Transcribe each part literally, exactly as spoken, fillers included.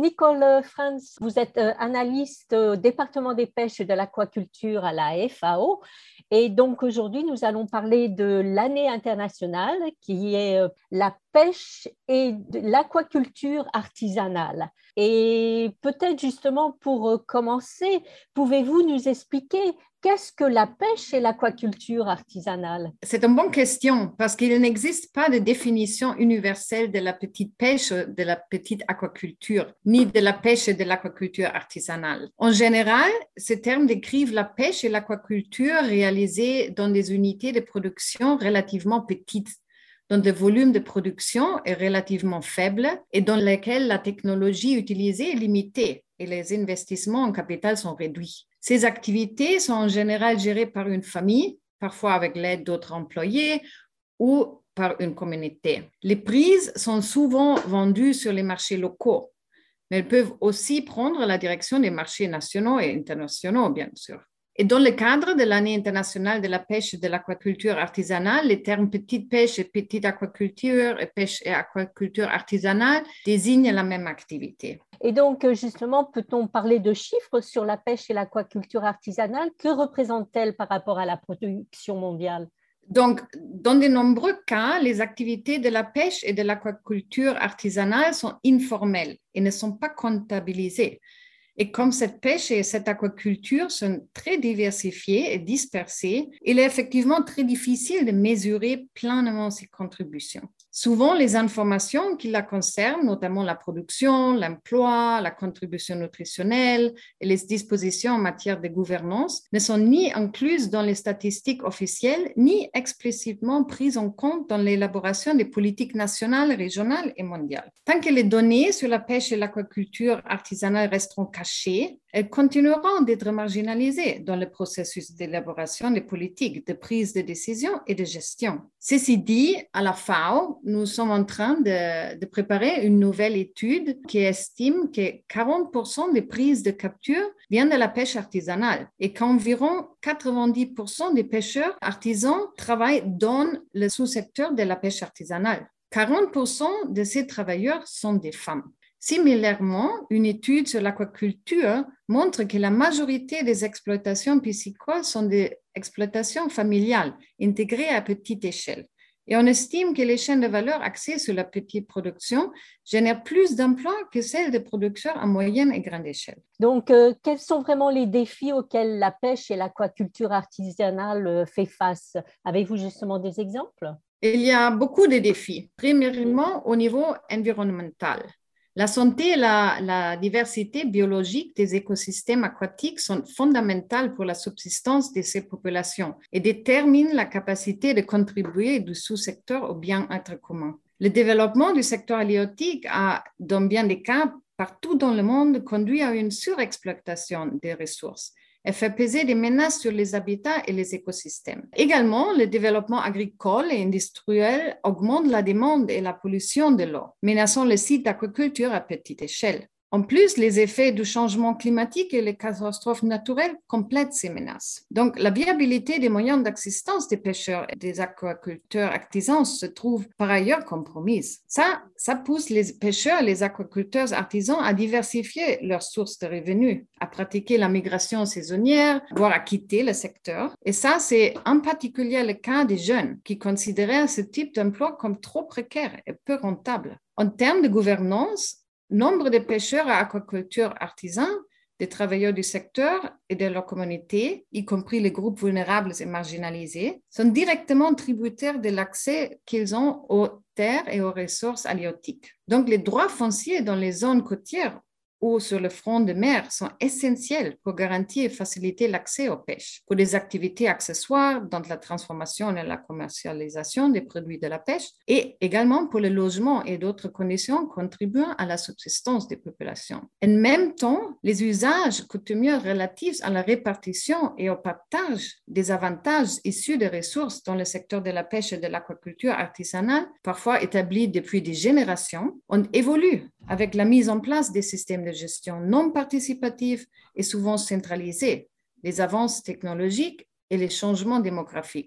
Nicole Franz, vous êtes euh, analyste au département des pêches et de l'aquaculture à la F A O. Et donc aujourd'hui, nous allons parler de l'année internationale qui est euh, la pêche et de l'aquaculture artisanale. Et peut-être justement pour euh, commencer, pouvez-vous nous expliquer qu'est-ce que la pêche et l'aquaculture artisanale? C'est une bonne question parce qu'il n'existe pas de définition universelle de la petite pêche, de la petite aquaculture, ni de la pêche et de l'aquaculture artisanale. En général, ces termes décrivent la pêche et l'aquaculture réalisées dans des unités de production relativement petites, dont le volume de production est relativement faible et dans lesquelles la technologie utilisée est limitée et les investissements en capital sont réduits. Ces activités sont en général gérées par une famille, parfois avec l'aide d'autres employés ou par une communauté. Les prises sont souvent vendues sur les marchés locaux, mais elles peuvent aussi prendre la direction des marchés nationaux et internationaux, bien sûr. Et dans le cadre de l'année internationale de la pêche et de l'aquaculture artisanale, les termes petite pêche et petite aquaculture et pêche et aquaculture artisanale désignent la même activité. Et donc, justement, peut-on parler de chiffres sur la pêche et l'aquaculture artisanale? Que représente-t-elle par rapport à la production mondiale? Donc, dans de nombreux cas, les activités de la pêche et de l'aquaculture artisanale sont informelles et ne sont pas comptabilisées. Et comme cette pêche et cette aquaculture sont très diversifiées et dispersées, il est effectivement très difficile de mesurer pleinement ces contributions. Souvent, les informations qui la concernent, notamment la production, l'emploi, la contribution nutritionnelle et les dispositions en matière de gouvernance, ne sont ni incluses dans les statistiques officielles, ni explicitement prises en compte dans l'élaboration des politiques nationales, régionales et mondiales. Tant que les données sur la pêche et l'aquaculture artisanale resteront cachées, elles continueront d'être marginalisées dans le processus d'élaboration des politiques, de prise de décision et de gestion. Ceci dit, à la F A O, nous sommes en train de, de préparer une nouvelle étude qui estime que quarante pour cent des prises de capture viennent de la pêche artisanale et qu'environ quatre-vingt-dix pour cent des pêcheurs artisans travaillent dans le sous-secteur de la pêche artisanale. quarante pour cent de ces travailleurs sont des femmes. Similairement, une étude sur l'aquaculture montre que la majorité des exploitations piscicoles sont des exploitations familiales intégrées à petite échelle. Et on estime que les chaînes de valeur axées sur la petite production génèrent plus d'emplois que celles de producteurs à moyenne et grande échelle. Donc, euh, quels sont vraiment les défis auxquels la pêche et l'aquaculture artisanale euh, fait face? Avez-vous justement des exemples? Il y a beaucoup de défis. Premièrement, au niveau environnemental. La santé et la, la diversité biologique des écosystèmes aquatiques sont fondamentales pour la subsistance de ces populations et déterminent la capacité de contribuer du sous-secteur au bien-être commun. Le développement du secteur halieutique a, dans bien des cas, partout dans le monde, conduit à une surexploitation des ressources et fait peser des menaces sur les habitats et les écosystèmes. Également, le développement agricole et industriel augmente la demande et la pollution de l'eau, menaçant les sites d'aquaculture à petite échelle. En plus, les effets du changement climatique et les catastrophes naturelles complètent ces menaces. Donc, la viabilité des moyens d'existence des pêcheurs et des aquaculteurs artisans se trouve par ailleurs compromise. Ça, ça pousse les pêcheurs et les aquaculteurs artisans à diversifier leurs sources de revenus, à pratiquer la migration saisonnière, voire à quitter le secteur. Et ça, c'est en particulier le cas des jeunes qui considéraient ce type d'emploi comme trop précaire et peu rentable. En termes de gouvernance, nombre de pêcheurs à aquaculture artisans, des travailleurs du secteur et de leur communauté, y compris les groupes vulnérables et marginalisés, sont directement tributaires de l'accès qu'ils ont aux terres et aux ressources halieutiques. Donc, les droits fonciers dans les zones côtières ou sur le front de mer sont essentiels pour garantir et faciliter l'accès aux pêches, pour des activités accessoires dans la transformation et la commercialisation des produits de la pêche et également pour le logement et d'autres conditions contribuant à la subsistance des populations. En même temps, les usages coutumiers relatifs à la répartition et au partage des avantages issus des ressources dans le secteur de la pêche et de l'aquaculture artisanale, parfois établis depuis des générations, ont évolué avec la mise en place des systèmes de gestion non participatifs et souvent centralisés, les avances technologiques et les changements démographiques.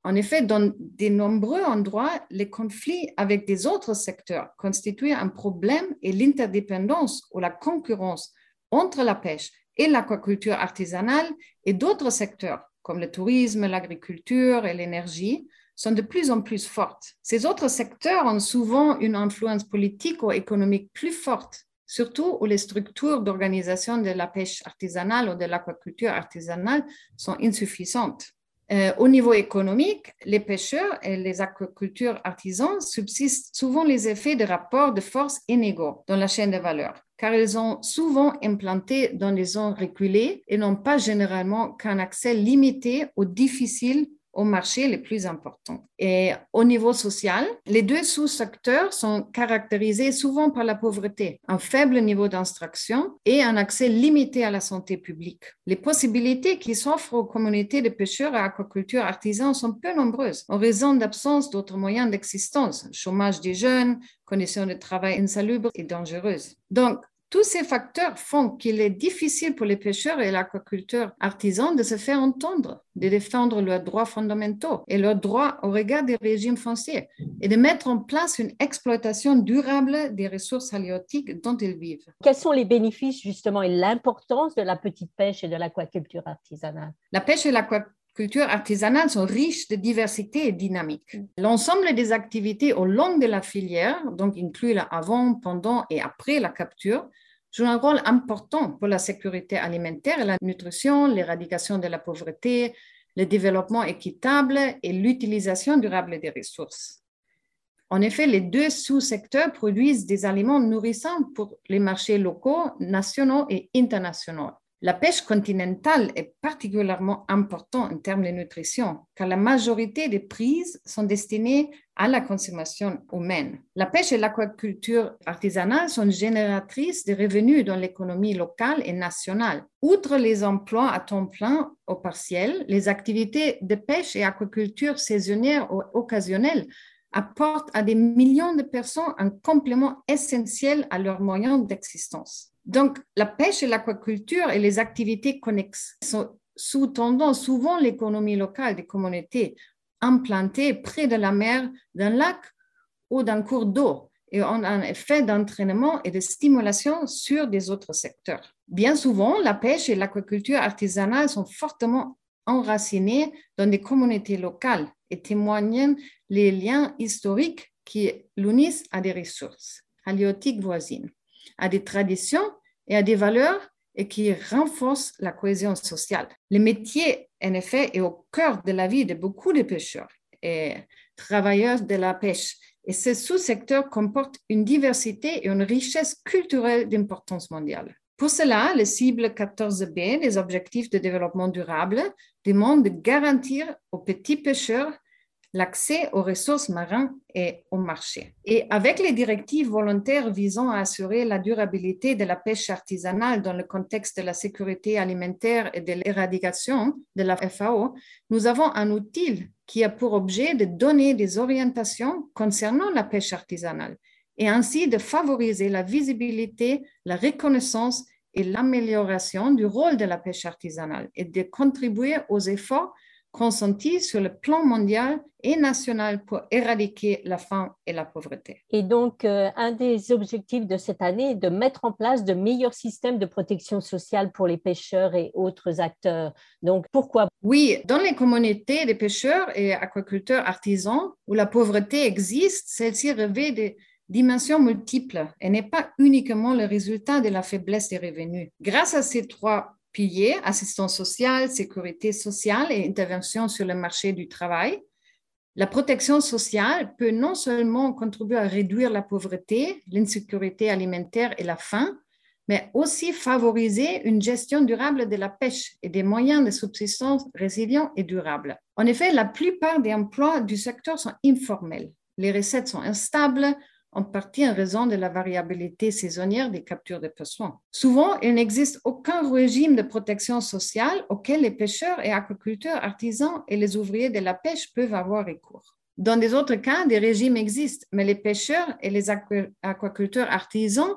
En effet, dans de nombreux endroits, les conflits avec des autres secteurs constituent un problème et l'interdépendance ou la concurrence entre la pêche et l'aquaculture artisanale et d'autres secteurs, comme le tourisme, l'agriculture et l'énergie, sont de plus en plus fortes. Ces autres secteurs ont souvent une influence politique ou économique plus forte, surtout où les structures d'organisation de la pêche artisanale ou de l'aquaculture artisanale sont insuffisantes. Euh, au niveau économique, les pêcheurs et les aquaculteurs artisans subsistent souvent les effets de rapports de force inégaux dans la chaîne de valeur, car ils sont souvent implantés dans des zones reculées et n'ont pas généralement qu'un accès limité ou difficile aux marchés les plus importants. Et au niveau social, les deux sous-secteurs sont caractérisés souvent par la pauvreté, un faible niveau d'instruction et un accès limité à la santé publique. Les possibilités qui s'offrent aux communautés de pêcheurs et aquaculture artisans sont peu nombreuses en raison d'absence d'autres moyens d'existence, chômage des jeunes, conditions de travail insalubres et dangereuses. Donc, tous ces facteurs font qu'il est difficile pour les pêcheurs et l'aquaculture artisans de se faire entendre, de défendre leurs droits fondamentaux et leurs droits au regard des régimes fonciers et de mettre en place une exploitation durable des ressources halieutiques dont ils vivent. Quels sont les bénéfices justement et l'importance de la petite pêche et de l'aquaculture artisanale? La pêche et l'aquaculture cultures artisanales sont riches de diversité et dynamique. L'ensemble des activités au long de la filière, donc inclus avant, pendant et après la capture, jouent un rôle important pour la sécurité alimentaire et la nutrition, l'éradication de la pauvreté, le développement équitable et l'utilisation durable des ressources. En effet, les deux sous-secteurs produisent des aliments nourrissants pour les marchés locaux, nationaux et internationaux. La pêche continentale est particulièrement importante en termes de nutrition, car la majorité des prises sont destinées à la consommation humaine. La pêche et l'aquaculture artisanale sont génératrices de revenus dans l'économie locale et nationale. Outre les emplois à temps plein ou partiel, les activités de pêche et aquaculture saisonnières ou occasionnelles apportent à des millions de personnes un complément essentiel à leurs moyens d'existence. Donc, la pêche et l'aquaculture et les activités connexes sont sous-tendant souvent l'économie locale des communautés implantées près de la mer, d'un lac ou d'un cours d'eau et ont un effet d'entraînement et de stimulation sur des autres secteurs. Bien souvent, la pêche et l'aquaculture artisanale sont fortement enracinées dans des communautés locales et témoignent les liens historiques qui l'unissent à des ressources halieutiques voisines, à des traditions et à des valeurs et qui renforcent la cohésion sociale. Le métier, en effet, est au cœur de la vie de beaucoup de pêcheurs et travailleurs de la pêche. Et ce sous-secteur comporte une diversité et une richesse culturelle d'importance mondiale. Pour cela, le cible quatorze B des objectifs de développement durable demande de garantir aux petits pêcheurs l'accès aux ressources marines et au marché. Et avec les directives volontaires visant à assurer la durabilité de la pêche artisanale dans le contexte de la sécurité alimentaire et de l'éradication de la F A O, nous avons un outil qui a pour objet de donner des orientations concernant la pêche artisanale et ainsi de favoriser la visibilité, la reconnaissance et l'amélioration du rôle de la pêche artisanale et de contribuer aux efforts consentis sur le plan mondial et national pour éradiquer la faim et la pauvreté. Et donc, euh, un des objectifs de cette année est de mettre en place de meilleurs systèmes de protection sociale pour les pêcheurs et autres acteurs. Donc, pourquoi? Oui, dans les communautés des pêcheurs et aquaculteurs artisans où la pauvreté existe, celle-ci revêt des dimensions multiples et n'est pas uniquement le résultat de la faiblesse des revenus. Grâce à ces trois piliers, assistance sociale, sécurité sociale et intervention sur le marché du travail, la protection sociale peut non seulement contribuer à réduire la pauvreté, l'insécurité alimentaire et la faim, mais aussi favoriser une gestion durable de la pêche et des moyens de subsistance résilients et durables. En effet, la plupart des emplois du secteur sont informels. Les recettes sont instables, en partie en raison de la variabilité saisonnière des captures de poissons. Souvent, il n'existe aucun régime de protection sociale auquel les pêcheurs et aquaculteurs artisans et les ouvriers de la pêche peuvent avoir recours. Dans des autres cas, des régimes existent, mais les pêcheurs et les aquaculteurs artisans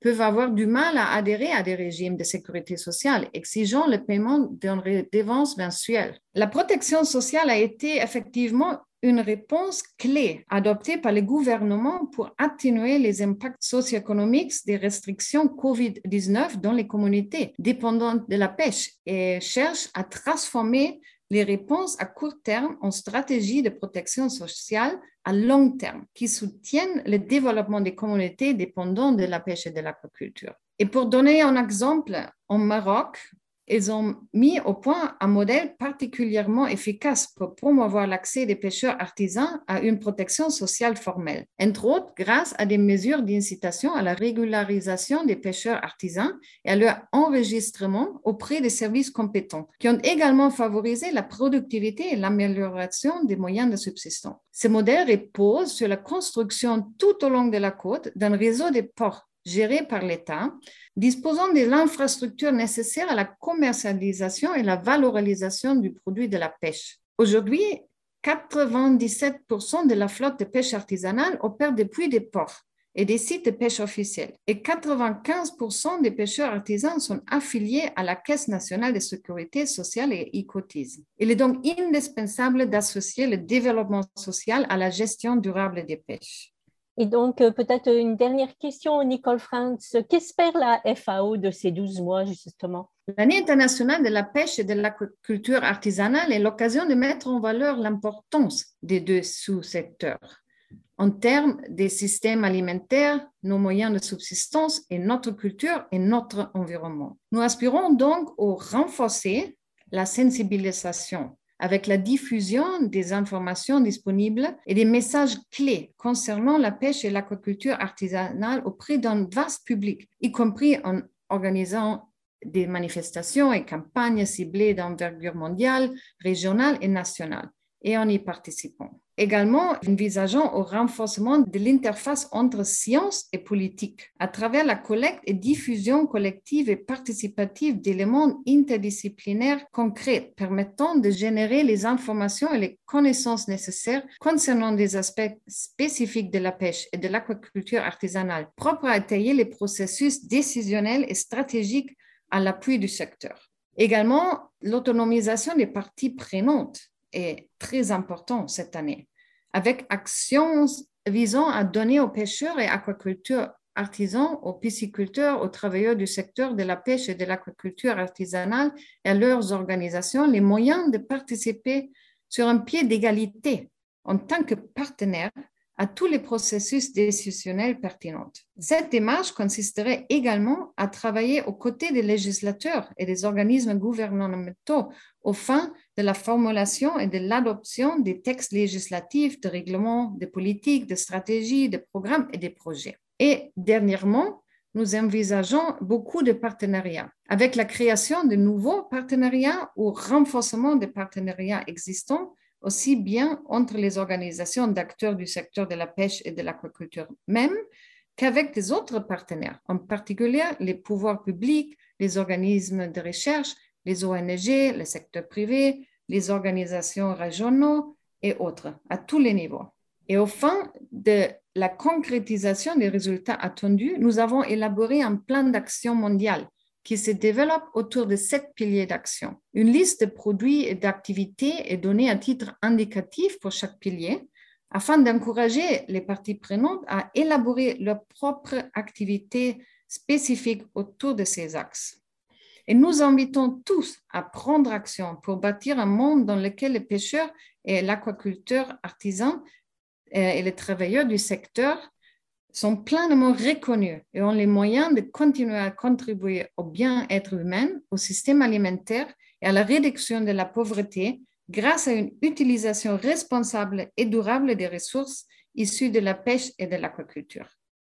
peuvent avoir du mal à adhérer à des régimes de sécurité sociale exigeant le paiement d'une redevance mensuelle. La protection sociale a été effectivement une réponse clé adoptée par le gouvernement pour atténuer les impacts socio-économiques des restrictions covid dix-neuf dans les communautés dépendantes de la pêche et cherche à transformer les réponses à court terme en stratégies de protection sociale à long terme qui soutiennent le développement des communautés dépendantes de la pêche et de l'aquaculture. Et pour donner un exemple, au Maroc, ils ont mis au point un modèle particulièrement efficace pour promouvoir l'accès des pêcheurs artisans à une protection sociale formelle, entre autres grâce à des mesures d'incitation à la régularisation des pêcheurs artisans et à leur enregistrement auprès des services compétents, qui ont également favorisé la productivité et l'amélioration des moyens de subsistance. Ce modèle repose sur la construction tout au long de la côte d'un réseau de ports géré par l'État, disposant de l'infrastructure nécessaire à la commercialisation et la valorisation du produit de la pêche. Aujourd'hui, quatre-vingt-dix-sept pour cent de la flotte de pêche artisanale opère depuis des ports et des sites de pêche officiels et quatre-vingt-quinze pour cent des pêcheurs artisans sont affiliés à la Caisse nationale de sécurité sociale et y cotisent. Il est donc indispensable d'associer le développement social à la gestion durable des pêches. Et donc, peut-être une dernière question, Nicole Frantz. Qu'espère la F A O de ces douze mois, justement? L'année internationale de la pêche et de l'aquaculture artisanale est l'occasion de mettre en valeur l'importance des deux sous-secteurs en termes des systèmes alimentaires, nos moyens de subsistance et notre culture et notre environnement. Nous aspirons donc à renforcer la sensibilisation avec la diffusion des informations disponibles et des messages clés concernant la pêche et l'aquaculture artisanale auprès d'un vaste public, y compris en organisant des manifestations et campagnes ciblées d'envergure mondiale, régionale et nationale, et en y participant. Également, envisageons au renforcement de l'interface entre science et politique à travers la collecte et diffusion collective et participative d'éléments interdisciplinaires concrets permettant de générer les informations et les connaissances nécessaires concernant des aspects spécifiques de la pêche et de l'aquaculture artisanale, propres à étayer les processus décisionnels et stratégiques à l'appui du secteur. Également, l'autonomisation des parties prenantes est très important cette année, avec actions visant à donner aux pêcheurs et aquaculteurs artisans, aux pisciculteurs, aux travailleurs du secteur de la pêche et de l'aquaculture artisanale et à leurs organisations les moyens de participer sur un pied d'égalité en tant que partenaires à tous les processus décisionnels pertinents. Cette démarche consisterait également à travailler aux côtés des législateurs et des organismes gouvernementaux aux fins de la formulation et de l'adoption des textes législatifs, de règlements, de politiques, de stratégies, de programmes et de projets. Et dernièrement, nous envisageons beaucoup de partenariats, avec la création de nouveaux partenariats ou renforcement des partenariats existants, aussi bien entre les organisations d'acteurs du secteur de la pêche et de l'aquaculture même qu'avec des autres partenaires, en particulier les pouvoirs publics, les organismes de recherche, les O N G, le secteur privé, les organisations régionales et autres, à tous les niveaux. Et au fin de la concrétisation des résultats attendus, nous avons élaboré un plan d'action mondial qui se développe autour de sept piliers d'action. Une liste de produits et d'activités est donnée à titre indicatif pour chaque pilier afin d'encourager les parties prenantes à élaborer leurs propres activités spécifiques autour de ces axes. Et nous invitons tous à prendre action pour bâtir un monde dans lequel les pêcheurs et l'aquaculture artisan et les travailleurs du secteur sont pleinement reconnus et ont les moyens de continuer à contribuer au bien-être humain, au système alimentaire et à la réduction de la pauvreté grâce à une utilisation responsable et durable des ressources issues de la pêche et de l'aquaculture.